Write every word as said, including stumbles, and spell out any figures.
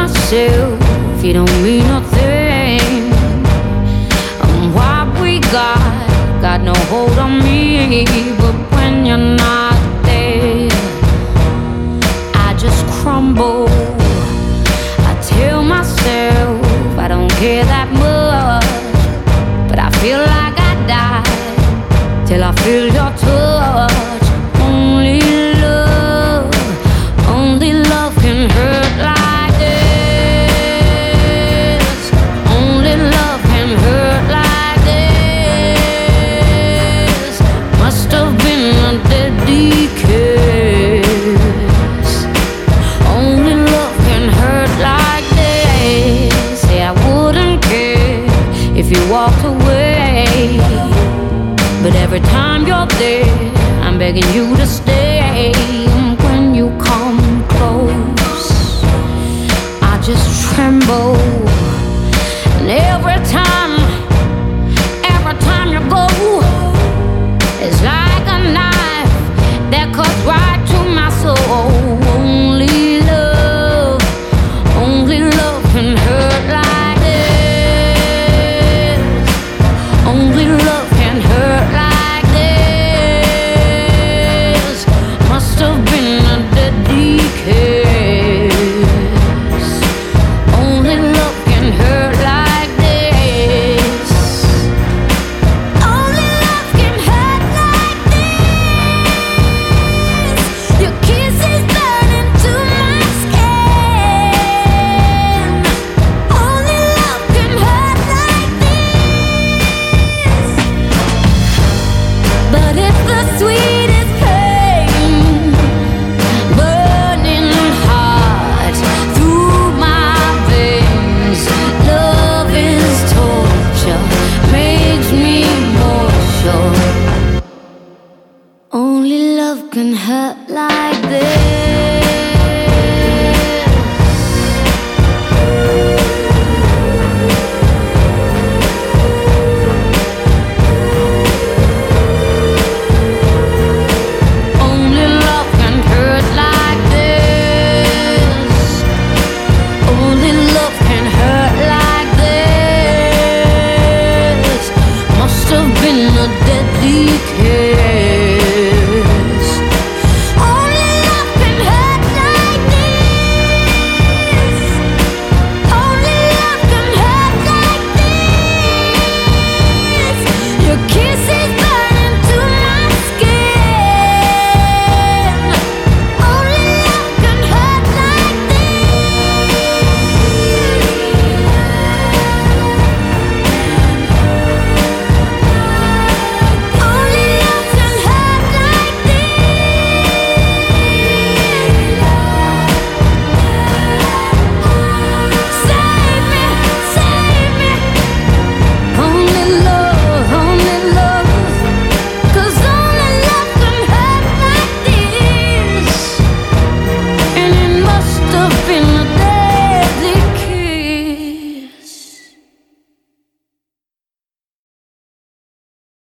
myself, you don't mean nothing. And what we got, got no hold on me. But when you're not there, I just crumble. I tell myself I don't care that much, but I feel like I die till I feel your touch. Only love, only love can hurt like this. Only love can hurt like this. Must have been a deadly kiss. Only love can hurt like this. Say I wouldn't care if you walked away, but every time you're there, I'm begging you to stay.